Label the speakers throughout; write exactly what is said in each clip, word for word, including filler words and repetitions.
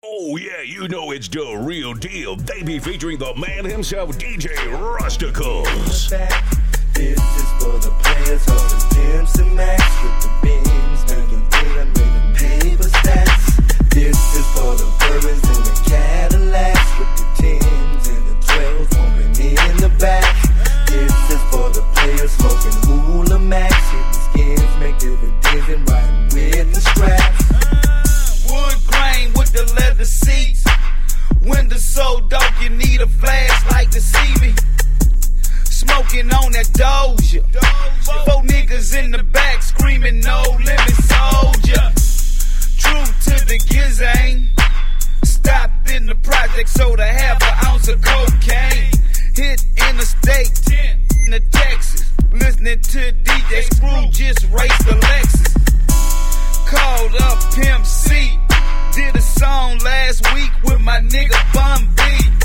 Speaker 1: Oh yeah, you know it's the real deal. They be featuring the man himself, D J Rusticles.
Speaker 2: This is for the players, all the pimps and max with the beams, making data, making paper stats. This is for the bourbons and the Cadillacs with the tens and the twelves bumping in the back. This is for the players smoking Hula Max, hitting skins, make dividends and riding with the straps.
Speaker 3: Wood grain with the leather seats. Windows so dark you need a flashlight to see me. Smoking on that Doja. Four niggas in the back screaming no limit soldier. True to the gizane. Stopped in the project, sold a half an ounce of cocaine. Hit interstate, in the Texas. Listening to D J Screw just race the Lexus. Called up Pimp C. Did a song last week with my nigga Bun B.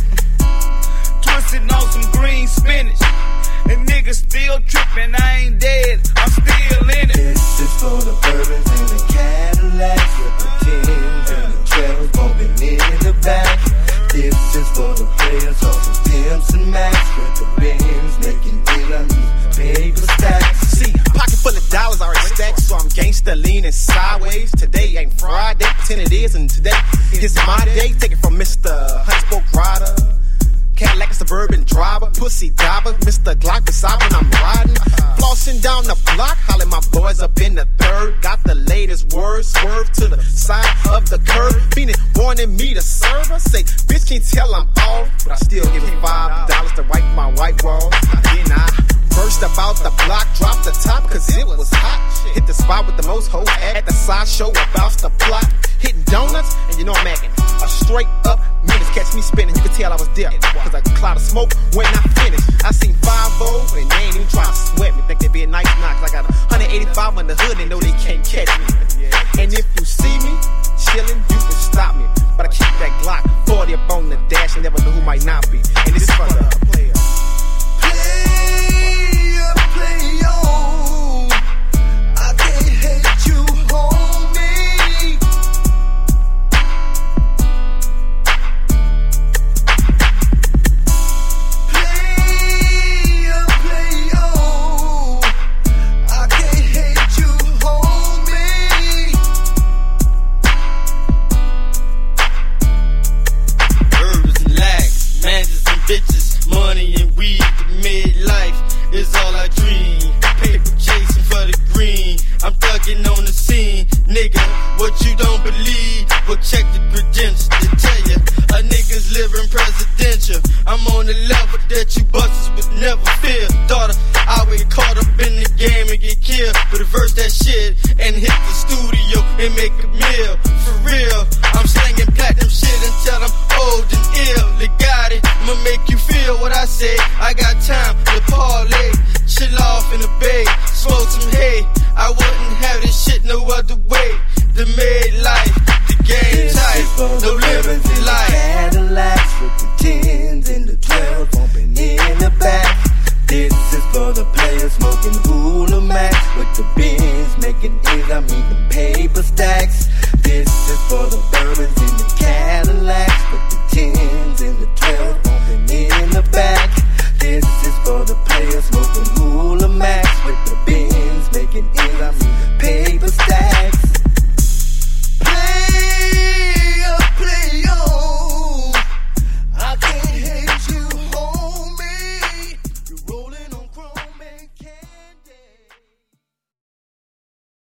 Speaker 3: Twisted on some green spinach. And niggas still trippin', I ain't dead, I'm still in it.
Speaker 2: This is for the bourbons and the Cadillacs with the tens and the twelves bumping in the back. This is for the players off the pimps and max with the bands making deals, paper stacks.
Speaker 4: See, pocket full of dollars already stacked, so I'm gangsta leaning sideways. Today ain't Friday, pretend it is, and today is my day. Take it from Mister Huntspoke Rider, Cadillac Suburban driver, pussy diver, Mister Glock beside when I'm riding. Flossing down the block, hollering my boys up in the third. Got the latest words, swerve to the side of the curb. Meaning wanting me to serve her. Say, bitch can't tell I'm off, but I still give me five dollars to wipe my white walls. Then I burst about the block, dropped the top cause it was hot. Hit the spot with the most hoes at the sideshow about the plot. Hitting donuts, and you know I'm acting a straight up minutes. Catch me spinning, you can tell I was there cause a cloud of smoke when I finished. I seen five oh, and they ain't even trying to sweat me. Think they be a nice knock, I got one eighty-five on the hood, they know they can't catch me. And if you see me chillin', you can stop